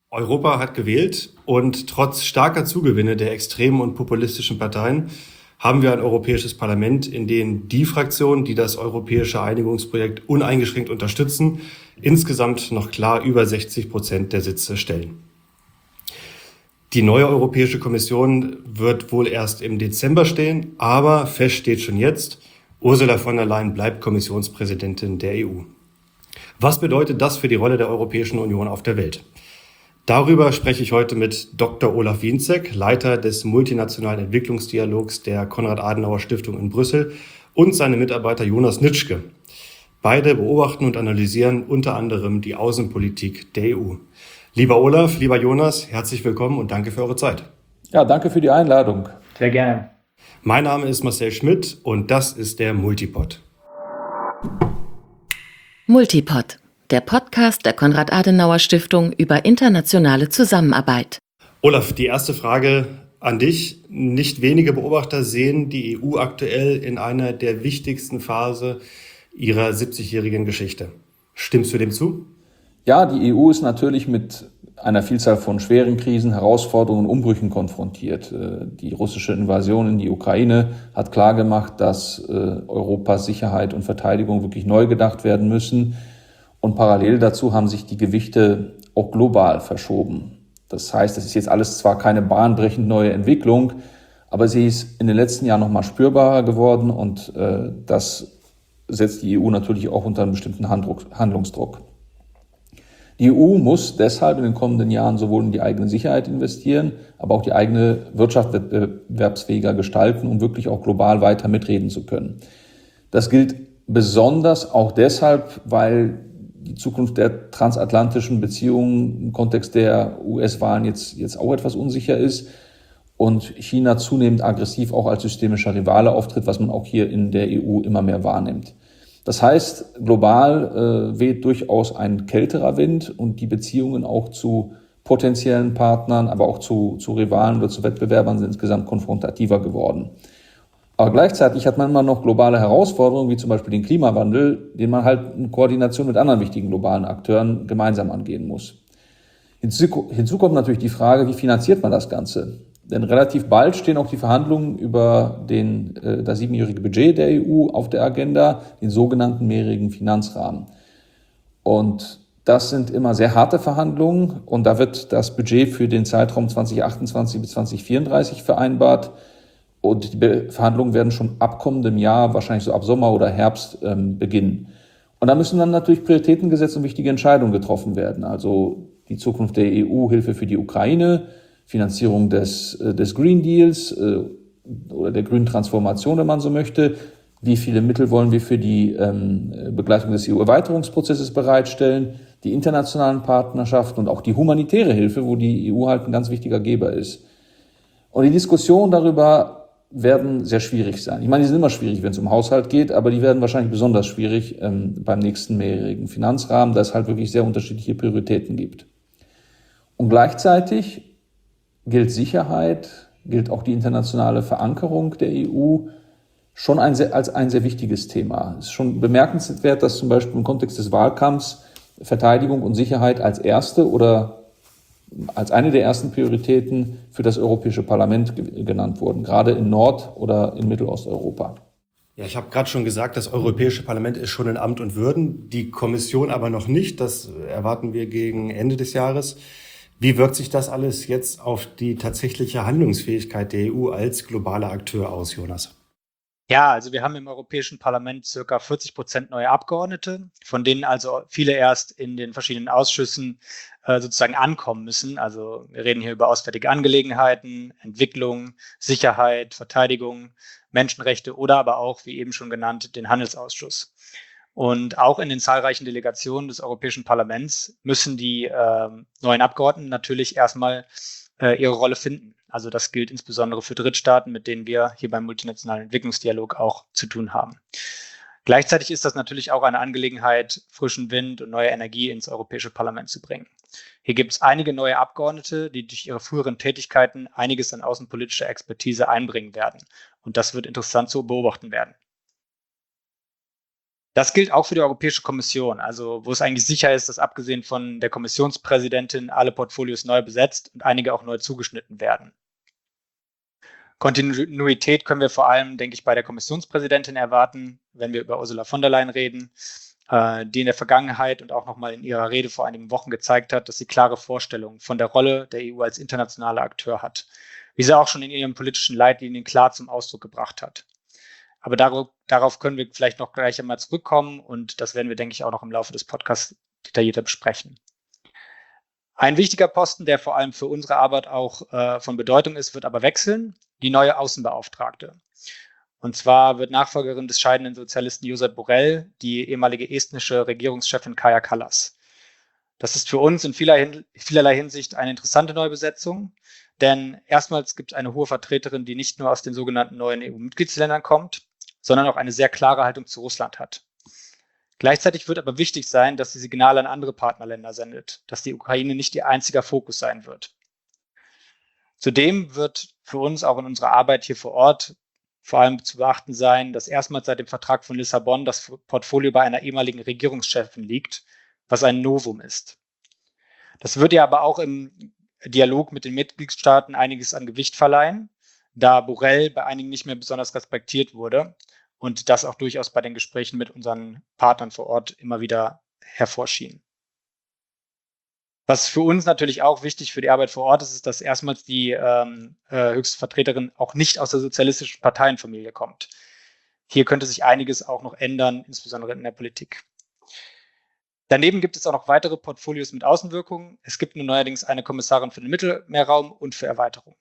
Europa hat gewählt und trotz starker Zugewinne der extremen und populistischen Parteien haben wir ein Europäisches Parlament, in dem die Fraktionen, die das europäische Einigungsprojekt uneingeschränkt unterstützen, insgesamt noch klar über 60% der Sitze stellen. Die neue Europäische Kommission wird wohl erst im Dezember stehen, aber fest steht schon jetzt, Ursula von der Leyen bleibt Kommissionspräsidentin der EU. Was bedeutet das für die Rolle der Europäischen Union auf der Welt? Darüber spreche ich heute mit Dr. Olaf Wienzek, Leiter des multinationalen Entwicklungsdialogs der Konrad-Adenauer-Stiftung in Brüssel, und seinem Mitarbeiter Jonas Nitschke. Beide beobachten und analysieren unter anderem die Außenpolitik der EU. Lieber Olaf, lieber Jonas, herzlich willkommen und danke für eure Zeit. Ja, danke für die Einladung. Sehr gerne. Mein Name ist Marcel Schmidt und das ist der Multipod. Multipod, der Podcast der Konrad-Adenauer-Stiftung über internationale Zusammenarbeit. Olaf, die erste Frage an dich. Nicht wenige Beobachter sehen die EU aktuell in einer der wichtigsten Phasen ihrer 70-jährigen Geschichte. Stimmst du dem zu? Ja, die EU ist natürlich mit einer Vielzahl von schweren Krisen, Herausforderungen und Umbrüchen konfrontiert. Die russische Invasion in die Ukraine hat klargemacht, dass Europas Sicherheit und Verteidigung wirklich neu gedacht werden müssen. Und parallel dazu haben sich die Gewichte auch global verschoben. Das heißt, es ist jetzt alles zwar keine bahnbrechend neue Entwicklung, aber sie ist in den letzten Jahren noch mal spürbarer geworden und das setzt die EU natürlich auch unter einen bestimmten Handlungsdruck. Die EU muss deshalb in den kommenden Jahren sowohl in die eigene Sicherheit investieren, aber auch die eigene Wirtschaft wettbewerbsfähiger gestalten, um wirklich auch global weiter mitreden zu können. Das gilt besonders auch deshalb, weil die Zukunft der transatlantischen Beziehungen im Kontext der US-Wahlen jetzt auch etwas unsicher ist und China zunehmend aggressiv auch als systemischer Rivale auftritt, was man auch hier in der EU immer mehr wahrnimmt. Das heißt, global weht durchaus ein kälterer Wind und die Beziehungen auch zu potenziellen Partnern, aber auch zu Rivalen oder zu Wettbewerbern sind insgesamt konfrontativer geworden. Aber gleichzeitig hat man immer noch globale Herausforderungen, wie zum Beispiel den Klimawandel, den man halt in Koordination mit anderen wichtigen globalen Akteuren gemeinsam angehen muss. Hinzu kommt natürlich die Frage, wie finanziert man das Ganze? Denn relativ bald stehen auch die Verhandlungen über das 7-jährige Budget der EU auf der Agenda, den sogenannten mehrjährigen Finanzrahmen. Und das sind immer sehr harte Verhandlungen und da wird das Budget für den Zeitraum 2028 bis 2034 vereinbart. Und die Verhandlungen werden schon ab kommendem Jahr, wahrscheinlich so ab Sommer oder Herbst, beginnen. Und da müssen dann natürlich Prioritäten gesetzt und wichtige Entscheidungen getroffen werden. Also die Zukunft der EU, Hilfe für die Ukraine, Finanzierung des Green Deals oder der grünen Transformation, wenn man so möchte. Wie viele Mittel wollen wir für die Begleitung des EU-Erweiterungsprozesses bereitstellen? Die internationalen Partnerschaften und auch die humanitäre Hilfe, wo die EU halt ein ganz wichtiger Geber ist. Und die Diskussionen darüber werden sehr schwierig sein. Ich meine, die sind immer schwierig, wenn es um Haushalt geht, aber die werden wahrscheinlich besonders schwierig beim nächsten mehrjährigen Finanzrahmen, da es halt wirklich sehr unterschiedliche Prioritäten gibt. Und gleichzeitig gilt Sicherheit, gilt auch die internationale Verankerung der EU schon als ein sehr wichtiges Thema. Es ist schon bemerkenswert, dass zum Beispiel im Kontext des Wahlkampfs Verteidigung und Sicherheit als erste oder als eine der ersten Prioritäten für das Europäische Parlament genannt wurden, gerade in Nord- oder in Mittelosteuropa. Ja, ich habe gerade schon gesagt, das Europäische Parlament ist schon in Amt und Würden, die Kommission aber noch nicht. Das erwarten wir gegen Ende des Jahres. Wie wirkt sich das alles jetzt auf die tatsächliche Handlungsfähigkeit der EU als globaler Akteur aus, Jonas? Ja, also wir haben im Europäischen Parlament circa 40% neue Abgeordnete, von denen also viele erst in den verschiedenen Ausschüssen sozusagen ankommen müssen. Also wir reden hier über auswärtige Angelegenheiten, Entwicklung, Sicherheit, Verteidigung, Menschenrechte oder aber auch, wie eben schon genannt, den Handelsausschuss. Und auch in den zahlreichen Delegationen des Europäischen Parlaments müssen die neuen Abgeordneten natürlich erstmal ihre Rolle finden. Also das gilt insbesondere für Drittstaaten, mit denen wir hier beim multinationalen Entwicklungsdialog auch zu tun haben. Gleichzeitig ist das natürlich auch eine Angelegenheit, frischen Wind und neue Energie ins Europäische Parlament zu bringen. Hier gibt es einige neue Abgeordnete, die durch ihre früheren Tätigkeiten einiges an außenpolitischer Expertise einbringen werden. Und das wird interessant zu beobachten werden. Das gilt auch für die Europäische Kommission, also wo es eigentlich sicher ist, dass abgesehen von der Kommissionspräsidentin alle Portfolios neu besetzt und einige auch neu zugeschnitten werden. Kontinuität können wir vor allem, denke ich, bei der Kommissionspräsidentin erwarten, wenn wir über Ursula von der Leyen reden, die in der Vergangenheit und auch nochmal in ihrer Rede vor einigen Wochen gezeigt hat, dass sie klare Vorstellungen von der Rolle der EU als internationaler Akteur hat, wie sie auch schon in ihren politischen Leitlinien klar zum Ausdruck gebracht hat. Aber darauf können wir vielleicht noch gleich einmal zurückkommen und das werden wir, denke ich, auch noch im Laufe des Podcasts detaillierter besprechen. Ein wichtiger Posten, der vor allem für unsere Arbeit auch von Bedeutung ist, wird aber wechseln, die neue Außenbeauftragte. Und zwar wird Nachfolgerin des scheidenden Sozialisten Josep Borrell die ehemalige estnische Regierungschefin Kaja Kallas. Das ist für uns in vielerlei Hinsicht eine interessante Neubesetzung, denn erstmals gibt es eine hohe Vertreterin, die nicht nur aus den sogenannten neuen EU-Mitgliedsländern kommt, sondern auch eine sehr klare Haltung zu Russland hat. Gleichzeitig wird aber wichtig sein, dass sie Signale an andere Partnerländer sendet, dass die Ukraine nicht ihr einziger Fokus sein wird. Zudem wird für uns auch in unserer Arbeit hier vor Ort vor allem zu beachten sein, dass erstmals seit dem Vertrag von Lissabon das Portfolio bei einer ehemaligen Regierungschefin liegt, was ein Novum ist. Das würde ja aber auch im Dialog mit den Mitgliedstaaten einiges an Gewicht verleihen, da Borrell bei einigen nicht mehr besonders respektiert wurde und das auch durchaus bei den Gesprächen mit unseren Partnern vor Ort immer wieder hervorschien. Was für uns natürlich auch wichtig für die Arbeit vor Ort ist, ist, dass erstmals die höchste Vertreterin auch nicht aus der sozialistischen Parteienfamilie kommt. Hier könnte sich einiges auch noch ändern, insbesondere in der Politik. Daneben gibt es auch noch weitere Portfolios mit Außenwirkungen. Es gibt nun neuerdings eine Kommissarin für den Mittelmeerraum und für Erweiterung.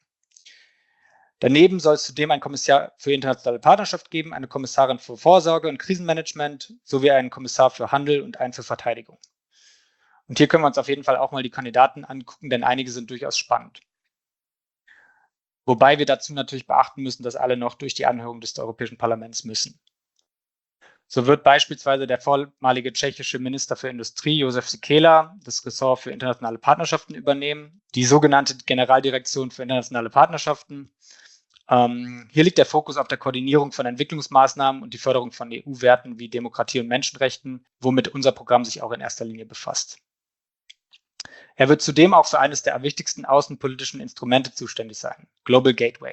Daneben soll es zudem einen Kommissar für internationale Partnerschaft geben, eine Kommissarin für Vorsorge und Krisenmanagement sowie einen Kommissar für Handel und einen für Verteidigung. Und hier können wir uns auf jeden Fall auch mal die Kandidaten angucken, denn einige sind durchaus spannend. Wobei wir dazu natürlich beachten müssen, dass alle noch durch die Anhörung des Europäischen Parlaments müssen. So wird beispielsweise der vormalige tschechische Minister für Industrie, Josef Sikela, das Ressort für internationale Partnerschaften übernehmen, die sogenannte Generaldirektion für internationale Partnerschaften. Hier liegt der Fokus auf der Koordinierung von Entwicklungsmaßnahmen und die Förderung von EU-Werten wie Demokratie und Menschenrechten, womit unser Programm sich auch in erster Linie befasst. Er wird zudem auch für eines der wichtigsten außenpolitischen Instrumente zuständig sein, Global Gateway.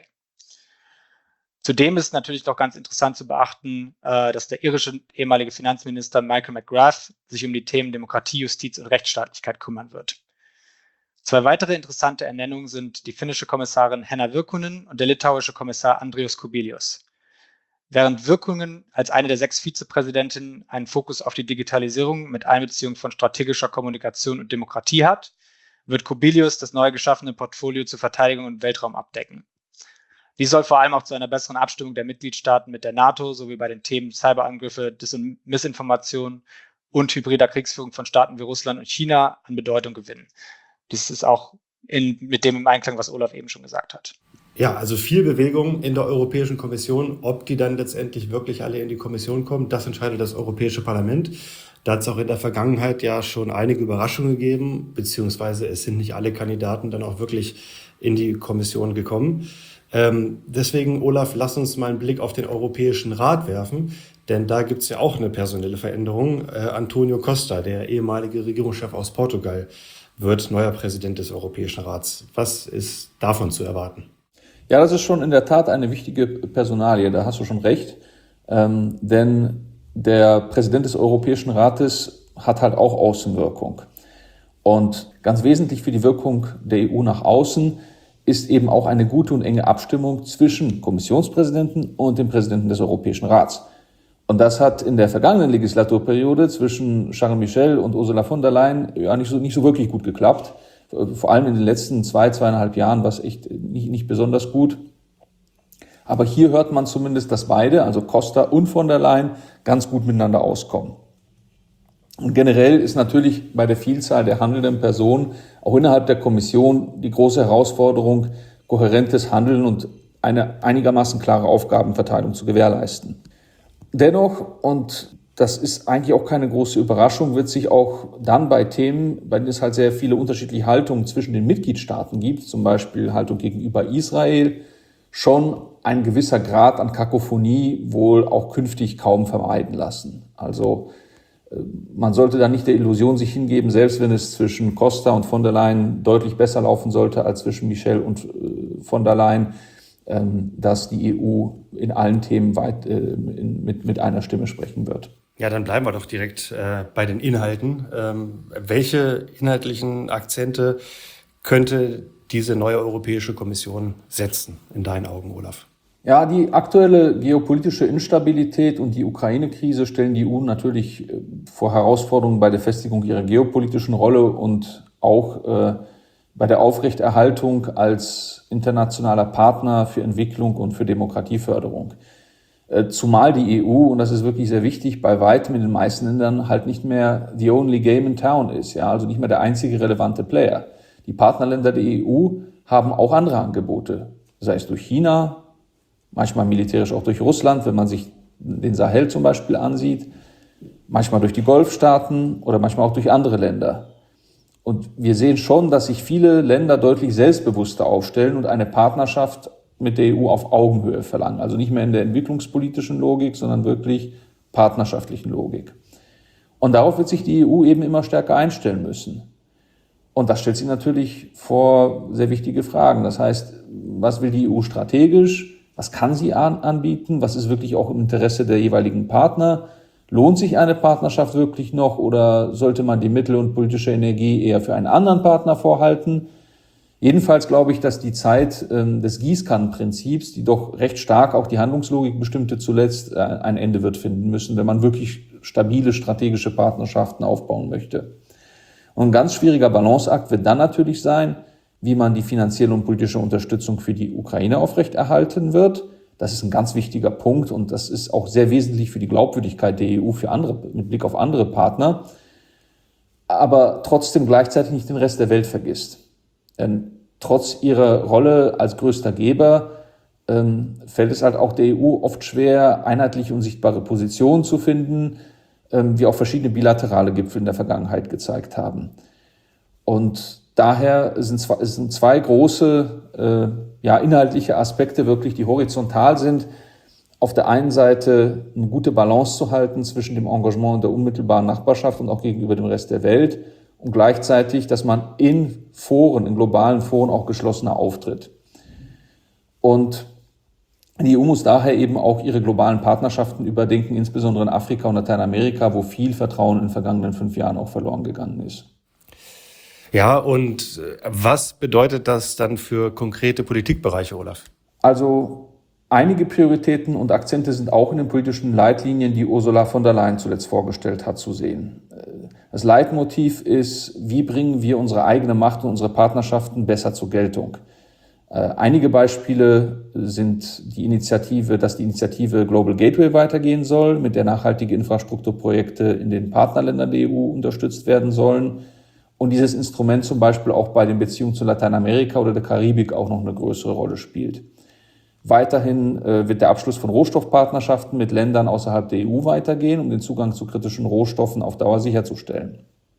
Zudem ist natürlich noch ganz interessant zu beachten, dass der irische ehemalige Finanzminister Michael McGrath sich um die Themen Demokratie, Justiz und Rechtsstaatlichkeit kümmern wird. Zwei weitere interessante Ernennungen sind die finnische Kommissarin Henna Virkkunen und der litauische Kommissar Andrius Kubilius. Während Virkkunen als eine der 6 Vizepräsidentinnen einen Fokus auf die Digitalisierung mit Einbeziehung von strategischer Kommunikation und Demokratie hat, wird Kubilius das neu geschaffene Portfolio zur Verteidigung und Weltraum abdecken. Dies soll vor allem auch zu einer besseren Abstimmung der Mitgliedstaaten mit der NATO sowie bei den Themen Cyberangriffe, Missinformation und hybrider Kriegsführung von Staaten wie Russland und China an Bedeutung gewinnen. Dies ist auch mit dem im Einklang, was Olaf eben schon gesagt hat. Ja, also viel Bewegung in der Europäischen Kommission. Ob die dann letztendlich wirklich alle in die Kommission kommen, das entscheidet das Europäische Parlament. Da hat es auch in der Vergangenheit ja schon einige Überraschungen gegeben, beziehungsweise es sind nicht alle Kandidaten dann auch wirklich in die Kommission gekommen. Deswegen, Olaf, lass uns mal einen Blick auf den Europäischen Rat werfen, denn da gibt es ja auch eine personelle Veränderung. Antonio Costa, der ehemalige Regierungschef aus Portugal, wird neuer Präsident des Europäischen Rats. Was ist davon zu erwarten? Ja, das ist schon in der Tat eine wichtige Personalie, da hast du schon recht, denn der Präsident des Europäischen Rates hat halt auch Außenwirkung. Und ganz wesentlich für die Wirkung der EU nach außen ist eben auch eine gute und enge Abstimmung zwischen Kommissionspräsidenten und dem Präsidenten des Europäischen Rats. Und das hat in der vergangenen Legislaturperiode zwischen Charles Michel und Ursula von der Leyen ja nicht so wirklich gut geklappt. Vor allem in den letzten 2,5 Jahren war es echt nicht besonders gut. Aber hier hört man zumindest, dass beide, also Costa und von der Leyen, ganz gut miteinander auskommen. Und generell ist natürlich bei der Vielzahl der handelnden Personen auch innerhalb der Kommission die große Herausforderung, kohärentes Handeln und eine einigermaßen klare Aufgabenverteilung zu gewährleisten. Dennoch, und das ist eigentlich auch keine große Überraschung, wird sich auch dann bei Themen, bei denen es halt sehr viele unterschiedliche Haltungen zwischen den Mitgliedstaaten gibt, zum Beispiel Haltung gegenüber Israel, schon ein gewisser Grad an Kakophonie wohl auch künftig kaum vermeiden lassen. Also man sollte da nicht der Illusion sich hingeben, selbst wenn es zwischen Costa und von der Leyen deutlich besser laufen sollte als zwischen Michel und von der Leyen, dass die EU in allen Themen mit einer Stimme sprechen wird. Ja, dann bleiben wir doch direkt bei den Inhalten. Welche inhaltlichen Akzente könnte diese neue Europäische Kommission setzen, in deinen Augen, Olaf? Ja, die aktuelle geopolitische Instabilität und die Ukraine-Krise stellen die EU natürlich vor Herausforderungen bei der Festigung ihrer geopolitischen Rolle und auch bei der Aufrechterhaltung als internationaler Partner für Entwicklung und für Demokratieförderung. Zumal die EU, und das ist wirklich sehr wichtig, bei weitem in den meisten Ländern halt nicht mehr the only game in town ist, ja, also nicht mehr der einzige relevante Player. Die Partnerländer der EU haben auch andere Angebote, sei es durch China, manchmal militärisch auch durch Russland, wenn man sich den Sahel zum Beispiel ansieht, manchmal durch die Golfstaaten oder manchmal auch durch andere Länder. Und wir sehen schon, dass sich viele Länder deutlich selbstbewusster aufstellen und eine Partnerschaft mit der EU auf Augenhöhe verlangen. Also nicht mehr in der entwicklungspolitischen Logik, sondern wirklich partnerschaftlichen Logik. Und darauf wird sich die EU eben immer stärker einstellen müssen. Und das stellt sich natürlich vor sehr wichtige Fragen. Das heißt, was will die EU strategisch? Was kann sie anbieten? Was ist wirklich auch im Interesse der jeweiligen Partner? Lohnt sich eine Partnerschaft wirklich noch oder sollte man die Mittel und politische Energie eher für einen anderen Partner vorhalten? Jedenfalls glaube ich, dass die Zeit des Gießkannenprinzips, die doch recht stark auch die Handlungslogik bestimmte, zuletzt ein Ende wird finden müssen, wenn man wirklich stabile strategische Partnerschaften aufbauen möchte. Und ein ganz schwieriger Balanceakt wird dann natürlich sein, wie man die finanzielle und politische Unterstützung für die Ukraine aufrechterhalten wird. Das ist ein ganz wichtiger Punkt und das ist auch sehr wesentlich für die Glaubwürdigkeit der EU mit Blick auf andere Partner, aber trotzdem gleichzeitig nicht den Rest der Welt vergisst. Denn trotz ihrer Rolle als größter Geber fällt es halt auch der EU oft schwer, einheitlich und sichtbare Positionen zu finden, wie auch verschiedene bilaterale Gipfel in der Vergangenheit gezeigt haben. Und daher sind zwei große inhaltliche Aspekte wirklich, die horizontal sind. Auf der einen Seite eine gute Balance zu halten zwischen dem Engagement in der unmittelbaren Nachbarschaft und auch gegenüber dem Rest der Welt und gleichzeitig, dass man in globalen Foren auch geschlossener auftritt. Und die EU muss daher eben auch ihre globalen Partnerschaften überdenken, insbesondere in Afrika und Lateinamerika, wo viel Vertrauen in den vergangenen 5 Jahren auch verloren gegangen ist. Ja, und was bedeutet das dann für konkrete Politikbereiche, Olaf? Also einige Prioritäten und Akzente sind auch in den politischen Leitlinien, die Ursula von der Leyen zuletzt vorgestellt hat, zu sehen. Das Leitmotiv ist, wie bringen wir unsere eigene Macht und unsere Partnerschaften besser zur Geltung. Einige Beispiele sind dass die Initiative Global Gateway weitergehen soll, mit der nachhaltige Infrastrukturprojekte in den Partnerländern der EU unterstützt werden sollen. Und dieses Instrument zum Beispiel auch bei den Beziehungen zu Lateinamerika oder der Karibik auch noch eine größere Rolle spielt. Weiterhin wird der Abschluss von Rohstoffpartnerschaften mit Ländern außerhalb der EU weitergehen, um den Zugang zu kritischen Rohstoffen auf Dauer sicherzustellen.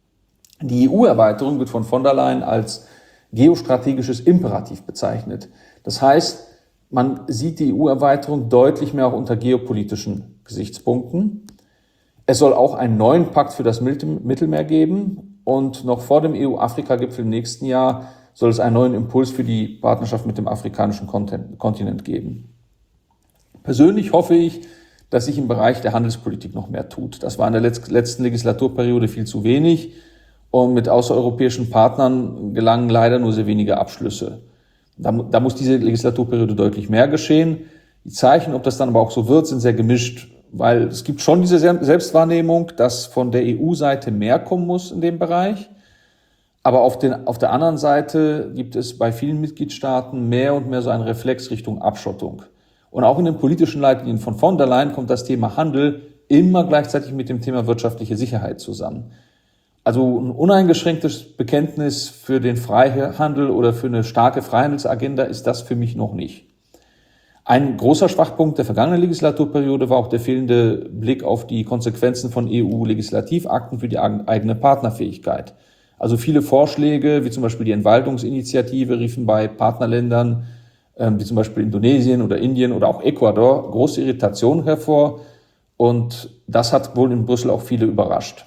Die EU-Erweiterung wird von der Leyen als geostrategisches Imperativ bezeichnet. Das heißt, man sieht die EU-Erweiterung deutlich mehr auch unter geopolitischen Gesichtspunkten. Es soll auch einen neuen Pakt für das Mittelmeer geben. Und noch vor dem EU-Afrika-Gipfel im nächsten Jahr soll es einen neuen Impuls für die Partnerschaft mit dem afrikanischen Kontinent geben. Persönlich hoffe ich, dass sich im Bereich der Handelspolitik noch mehr tut. Das war in der letzten Legislaturperiode viel zu wenig und mit außereuropäischen Partnern gelangen leider nur sehr wenige Abschlüsse. Da muss diese Legislaturperiode deutlich mehr geschehen. Die Zeichen, ob das dann aber auch so wird, sind sehr gemischt. Weil es gibt schon diese Selbstwahrnehmung, dass von der EU-Seite mehr kommen muss in dem Bereich. Aber auf der anderen Seite gibt es bei vielen Mitgliedstaaten mehr und mehr so einen Reflex Richtung Abschottung. Und auch in den politischen Leitlinien von der Leyen kommt das Thema Handel immer gleichzeitig mit dem Thema wirtschaftliche Sicherheit zusammen. Also ein uneingeschränktes Bekenntnis für den Freihandel oder für eine starke Freihandelsagenda ist das für mich noch nicht. Ein großer Schwachpunkt der vergangenen Legislaturperiode war auch der fehlende Blick auf die Konsequenzen von EU-Legislativakten für die eigene Partnerfähigkeit. Also viele Vorschläge, wie zum Beispiel die Entwaldungsinitiative, riefen bei Partnerländern, wie zum Beispiel Indonesien oder Indien oder auch Ecuador, große Irritation hervor. Und das hat wohl in Brüssel auch viele überrascht.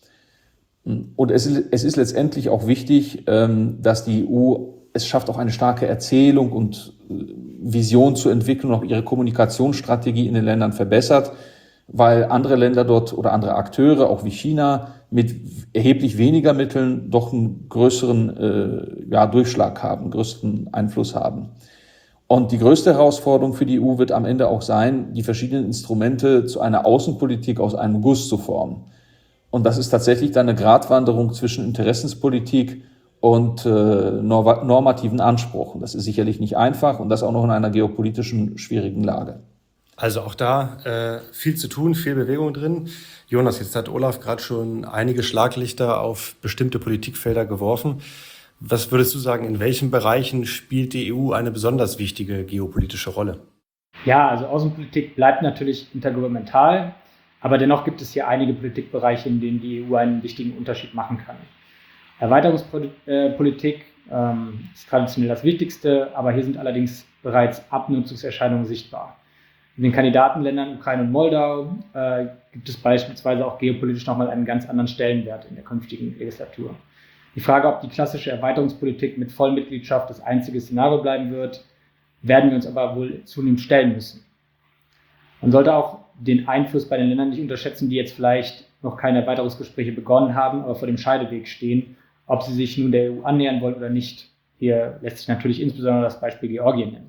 Und es ist letztendlich auch wichtig, dass die EU es schafft, auch eine starke Erzählung und Vision zu entwickeln und auch ihre Kommunikationsstrategie in den Ländern verbessert, weil andere Länder dort oder andere Akteure, auch wie China, mit erheblich weniger Mitteln doch einen größeren Durchschlag haben, größeren Einfluss haben. Und die größte Herausforderung für die EU wird am Ende auch sein, die verschiedenen Instrumente zu einer Außenpolitik aus einem Guss zu formen. Und das ist tatsächlich dann eine Gratwanderung zwischen Interessenspolitik und normativen Ansprüchen. Das ist sicherlich nicht einfach und das auch noch in einer geopolitischen schwierigen Lage. Also auch da viel zu tun, viel Bewegung drin. Jonas, jetzt hat Olaf gerade schon einige Schlaglichter auf bestimmte Politikfelder geworfen. Was würdest du sagen, in welchen Bereichen spielt die EU eine besonders wichtige geopolitische Rolle? Ja, also Außenpolitik bleibt natürlich intergouvernemental, aber dennoch gibt es hier einige Politikbereiche, in denen die EU einen wichtigen Unterschied machen kann. Erweiterungspolitik ist traditionell das Wichtigste, aber hier sind allerdings bereits Abnutzungserscheinungen sichtbar. In den Kandidatenländern Ukraine und Moldau gibt es beispielsweise auch geopolitisch nochmal einen ganz anderen Stellenwert in der künftigen Legislatur. Die Frage, ob die klassische Erweiterungspolitik mit Vollmitgliedschaft das einzige Szenario bleiben wird, werden wir uns aber wohl zunehmend stellen müssen. Man sollte auch den Einfluss bei den Ländern nicht unterschätzen, die jetzt vielleicht noch keine Erweiterungsgespräche begonnen haben, aber vor dem Scheideweg stehen, ob sie sich nun der EU annähern wollen oder nicht. Hier lässt sich natürlich insbesondere das Beispiel Georgien nennen.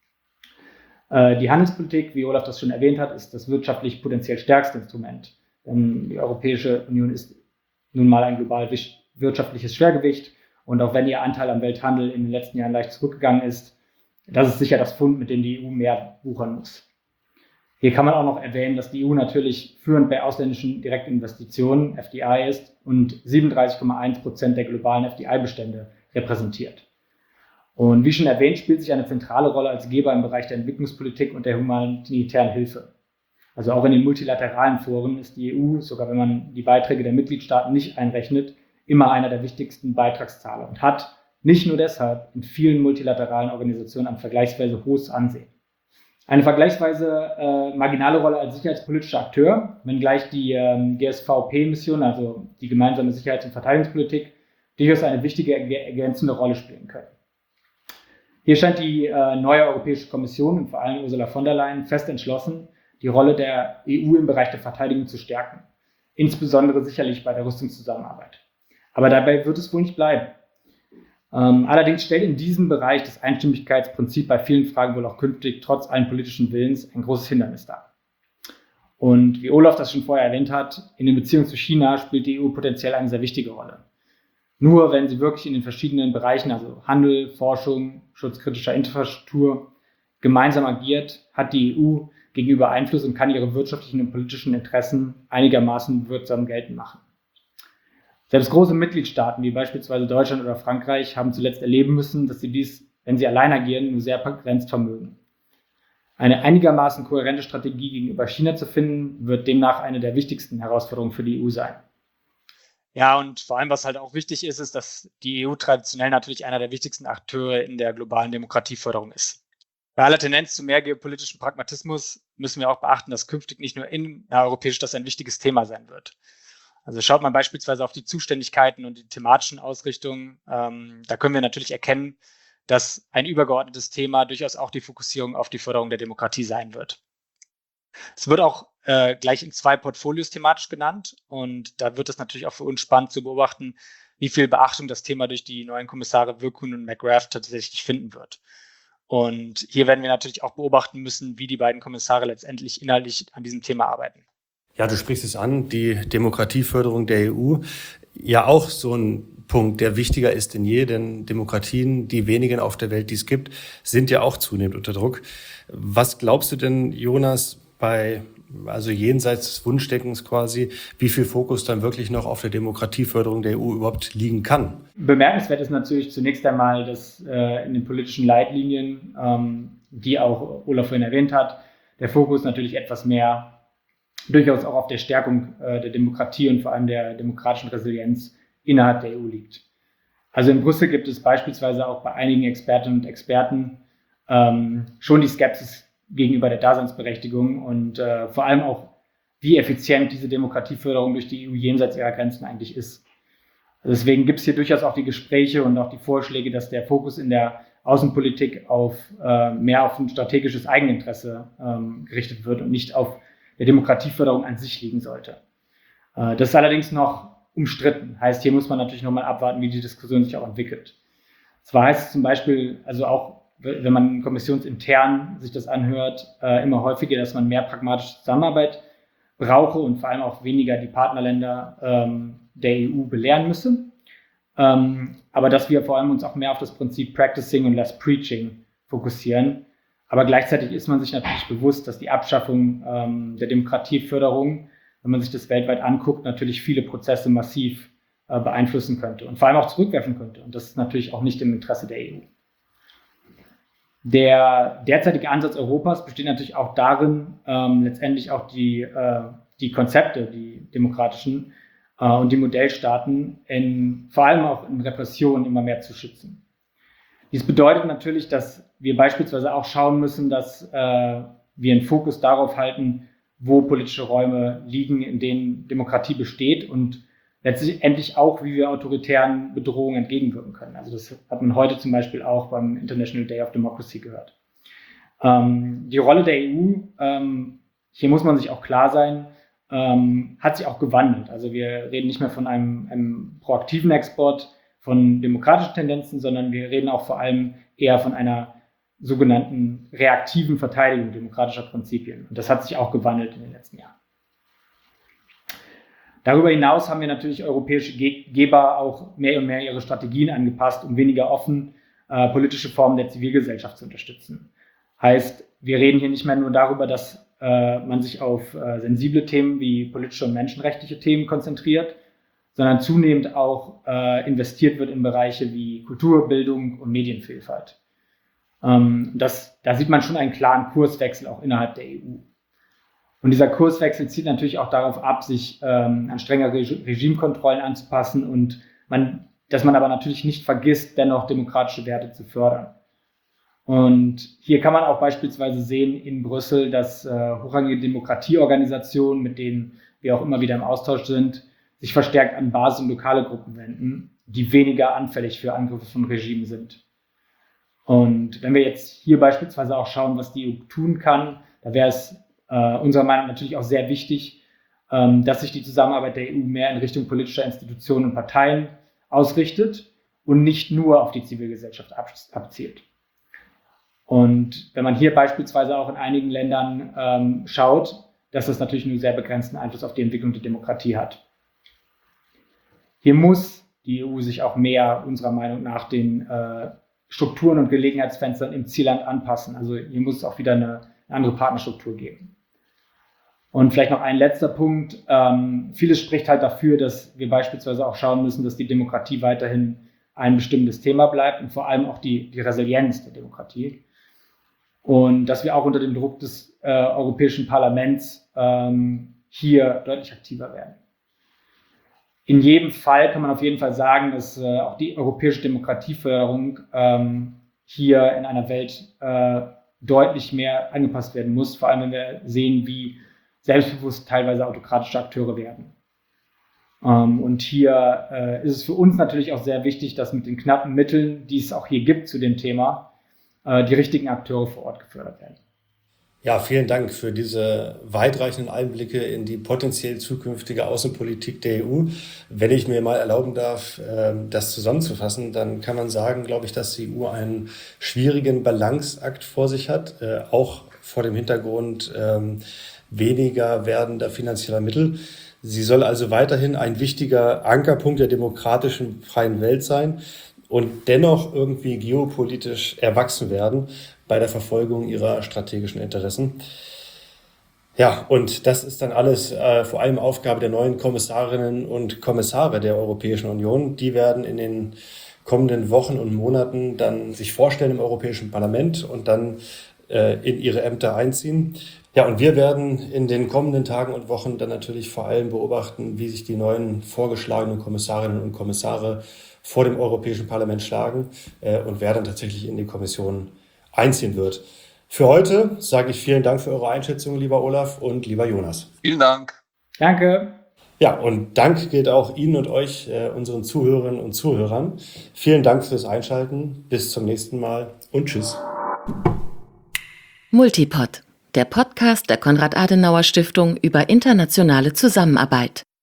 Die Handelspolitik, wie Olaf das schon erwähnt hat, ist das wirtschaftlich potenziell stärkste Instrument. Denn die Europäische Union ist nun mal ein global wirtschaftliches Schwergewicht. Und auch wenn ihr Anteil am Welthandel in den letzten Jahren leicht zurückgegangen ist, das ist sicher das Pfund, mit dem die EU mehr wuchern muss. Hier kann man auch noch erwähnen, dass die EU natürlich führend bei ausländischen Direktinvestitionen, FDI, ist und 37,1% der globalen FDI-Bestände repräsentiert. Und wie schon erwähnt, spielt sich eine zentrale Rolle als Geber im Bereich der Entwicklungspolitik und der humanitären Hilfe. Also auch in den multilateralen Foren ist die EU, sogar wenn man die Beiträge der Mitgliedstaaten nicht einrechnet, immer einer der wichtigsten Beitragszahler und hat nicht nur deshalb in vielen multilateralen Organisationen ein vergleichsweise hohes Ansehen. Eine vergleichsweise marginale Rolle als sicherheitspolitischer Akteur, wenngleich die GSVP-Mission, also die gemeinsame Sicherheits- und Verteidigungspolitik, durchaus eine wichtige ergänzende Rolle spielen können. Hier scheint die neue Europäische Kommission und vor allem Ursula von der Leyen fest entschlossen, die Rolle der EU im Bereich der Verteidigung zu stärken, insbesondere sicherlich bei der Rüstungszusammenarbeit. Aber dabei wird es wohl nicht bleiben. Allerdings stellt in diesem Bereich das Einstimmigkeitsprinzip bei vielen Fragen wohl auch künftig trotz allen politischen Willens ein großes Hindernis dar. Und wie Olaf das schon vorher erwähnt hat, in den Beziehungen zu China spielt die EU potenziell eine sehr wichtige Rolle. Nur wenn sie wirklich in den verschiedenen Bereichen, also Handel, Forschung, Schutz kritischer Infrastruktur, gemeinsam agiert, hat die EU gegenüber Einfluss und kann ihre wirtschaftlichen und politischen Interessen einigermaßen wirksam geltend machen. Selbst große Mitgliedstaaten wie beispielsweise Deutschland oder Frankreich haben zuletzt erleben müssen, dass sie dies, wenn sie allein agieren, nur sehr begrenzt vermögen. Eine einigermaßen kohärente Strategie gegenüber China zu finden, wird demnach eine der wichtigsten Herausforderungen für die EU sein. Ja, und vor allem, was halt auch wichtig ist, ist, dass die EU traditionell natürlich einer der wichtigsten Akteure in der globalen Demokratieförderung ist. Bei aller Tendenz zu mehr geopolitischem Pragmatismus müssen wir auch beachten, dass künftig nicht nur innereuropäisch das ein wichtiges Thema sein wird. Also schaut man beispielsweise auf die Zuständigkeiten und die thematischen Ausrichtungen, da können wir natürlich erkennen, dass ein übergeordnetes Thema durchaus auch die Fokussierung auf die Förderung der Demokratie sein wird. Es wird auch gleich in 2 Portfolios thematisch genannt und da wird es natürlich auch für uns spannend zu beobachten, wie viel Beachtung das Thema durch die neuen Kommissare Völkun und McGrath tatsächlich finden wird. Und hier werden wir natürlich auch beobachten müssen, wie die beiden Kommissare letztendlich inhaltlich an diesem Thema arbeiten. Ja, du sprichst es an, die Demokratieförderung der EU. Ja, auch so ein Punkt, der wichtiger ist denn je, denn Demokratien, die wenigen auf der Welt, die es gibt, sind ja auch zunehmend unter Druck. Was glaubst du denn, Jonas, also jenseits des Wunschdenkens quasi, wie viel Fokus dann wirklich noch auf der Demokratieförderung der EU überhaupt liegen kann? Bemerkenswert ist natürlich zunächst einmal, dass in den politischen Leitlinien, die auch Olaf vorhin erwähnt hat, der Fokus natürlich etwas mehr durchaus auch auf der Stärkung der Demokratie und vor allem der demokratischen Resilienz innerhalb der EU liegt. Also in Brüssel gibt es beispielsweise auch bei einigen Expertinnen und Experten schon die Skepsis gegenüber der Daseinsberechtigung und vor allem auch wie effizient diese Demokratieförderung durch die EU jenseits ihrer Grenzen eigentlich ist. Also deswegen gibt es hier durchaus auch die Gespräche und auch die Vorschläge, dass der Fokus in der Außenpolitik mehr auf ein strategisches Eigeninteresse gerichtet wird und nicht auf der Demokratieförderung an sich liegen sollte. Das ist allerdings noch umstritten. Heißt, hier muss man natürlich nochmal abwarten, wie die Diskussion sich auch entwickelt. Zwar heißt es zum Beispiel, also auch wenn man kommissionsintern sich das anhört, immer häufiger, dass man mehr pragmatische Zusammenarbeit brauche und vor allem auch weniger die Partnerländer der EU belehren müsse. Aber dass wir vor allem uns auch mehr auf das Prinzip Practicing und Less Preaching fokussieren. Aber gleichzeitig ist man sich natürlich bewusst, dass die Abschaffung der Demokratieförderung, wenn man sich das weltweit anguckt, natürlich viele Prozesse massiv beeinflussen könnte und vor allem auch zurückwerfen könnte. Und das ist natürlich auch nicht im Interesse der EU. Der derzeitige Ansatz Europas besteht natürlich auch darin, letztendlich auch die Konzepte, die demokratischen und die Modellstaaten vor allem auch in Repression immer mehr zu schützen. Dies bedeutet natürlich, dass wir beispielsweise auch schauen müssen, dass wir einen Fokus darauf halten, wo politische Räume liegen, in denen Demokratie besteht und letztendlich auch, wie wir autoritären Bedrohungen entgegenwirken können. Also das hat man heute zum Beispiel auch beim International Day of Democracy gehört. Die Rolle der EU, hier muss man sich auch klar sein, hat sich auch gewandelt. Also wir reden nicht mehr von einem proaktiven Export von demokratischen Tendenzen, sondern wir reden auch vor allem eher von einer sogenannten reaktiven Verteidigung demokratischer Prinzipien. Und das hat sich auch gewandelt in den letzten Jahren. Darüber hinaus haben wir natürlich europäische Geber auch mehr und mehr ihre Strategien angepasst, um weniger offen politische Formen der Zivilgesellschaft zu unterstützen. Heißt, wir reden hier nicht mehr nur darüber, dass man sich auf sensible Themen wie politische und menschenrechtliche Themen konzentriert, sondern zunehmend auch investiert wird in Bereiche wie Kultur, Bildung und Medienvielfalt. Da sieht man schon einen klaren Kurswechsel auch innerhalb der EU. Und dieser Kurswechsel zielt natürlich auch darauf ab, sich an strengere Regimekontrollen anzupassen und dass man aber natürlich nicht vergisst, dennoch demokratische Werte zu fördern. Und hier kann man auch beispielsweise sehen in Brüssel, dass hochrangige Demokratieorganisationen, mit denen wir auch immer wieder im Austausch sind, sich verstärkt an Basis- und lokale Gruppen wenden, die weniger anfällig für Angriffe von Regimen sind. Und wenn wir jetzt hier beispielsweise auch schauen, was die EU tun kann, da wäre es unserer Meinung nach natürlich auch sehr wichtig, dass sich die Zusammenarbeit der EU mehr in Richtung politischer Institutionen und Parteien ausrichtet und nicht nur auf die Zivilgesellschaft abzielt. Und wenn man hier beispielsweise auch in einigen Ländern schaut, dass das natürlich nur sehr begrenzten Einfluss auf die Entwicklung der Demokratie hat. Hier muss die EU sich auch mehr unserer Meinung nach den Strukturen und Gelegenheitsfenstern im Zielland anpassen. Also hier muss es auch wieder eine andere Partnerstruktur geben. Und vielleicht noch ein letzter Punkt. Vieles spricht halt dafür, dass wir beispielsweise auch schauen müssen, dass die Demokratie weiterhin ein bestimmendes Thema bleibt und vor allem auch die Resilienz der Demokratie. Und dass wir auch unter dem Druck des Europäischen Parlaments hier deutlich aktiver werden. In jedem Fall kann man auf jeden Fall sagen, dass auch die europäische Demokratieförderung hier in einer Welt deutlich mehr angepasst werden muss, vor allem wenn wir sehen, wie selbstbewusst teilweise autokratische Akteure werden. Und hier ist es für uns natürlich auch sehr wichtig, dass mit den knappen Mitteln, die es auch hier gibt zu dem Thema, die richtigen Akteure vor Ort gefördert werden. Ja, vielen Dank für diese weitreichenden Einblicke in die potenziell zukünftige Außenpolitik der EU. Wenn ich mir mal erlauben darf, das zusammenzufassen, dann kann man sagen, glaube ich, dass die EU einen schwierigen Balanceakt vor sich hat, auch vor dem Hintergrund weniger werdender finanzieller Mittel. Sie soll also weiterhin ein wichtiger Ankerpunkt der demokratischen freien Welt sein und dennoch irgendwie geopolitisch erwachsen werden bei der Verfolgung ihrer strategischen Interessen. Ja, und das ist dann alles vor allem Aufgabe der neuen Kommissarinnen und Kommissare der Europäischen Union. Die werden in den kommenden Wochen und Monaten dann sich vorstellen im Europäischen Parlament und dann in ihre Ämter einziehen. Ja, und wir werden in den kommenden Tagen und Wochen dann natürlich vor allem beobachten, wie sich die neuen vorgeschlagenen Kommissarinnen und Kommissare vor dem Europäischen Parlament schlagen und wer dann tatsächlich in die Kommission einziehen wird. Für heute sage ich vielen Dank für eure Einschätzung, lieber Olaf und lieber Jonas. Vielen Dank. Danke. Ja, und Dank gilt auch Ihnen und euch, unseren Zuhörerinnen und Zuhörern. Vielen Dank fürs Einschalten. Bis zum nächsten Mal und tschüss. Multipod, der Podcast der Konrad-Adenauer-Stiftung über internationale Zusammenarbeit.